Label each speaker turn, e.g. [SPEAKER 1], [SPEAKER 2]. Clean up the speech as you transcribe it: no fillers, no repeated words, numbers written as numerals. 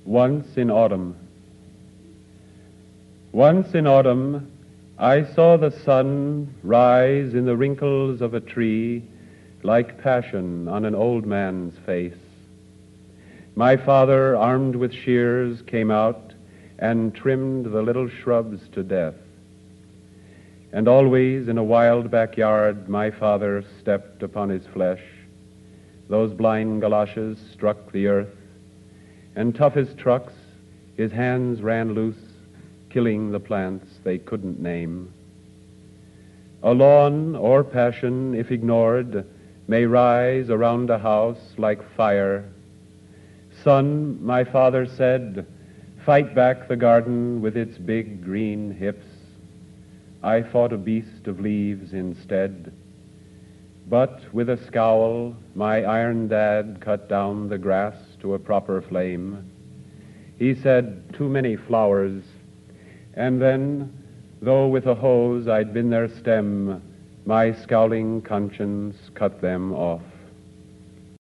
[SPEAKER 1] Once in Autumn. Once in autumn, I saw the sun rise in the wrinkles of a tree like passion on an old man's face. My father, armed with shears, came out and trimmed the little shrubs to death. And always in a wild backyard, my father stepped upon his flesh. Those blind galoshes struck the earth, and tough as trucks, his hands ran loose, killing the plants they couldn't name. A lawn or passion, if ignored, may rise around a house like fire. Son, my father said, fight back the garden with its big green hips. I fought a beast of leaves instead. But with a scowl, my iron dad cut down the grass to a proper flame. He said, too many flowers. And then, though with a hose I'd been their stem, my scowling conscience cut them off.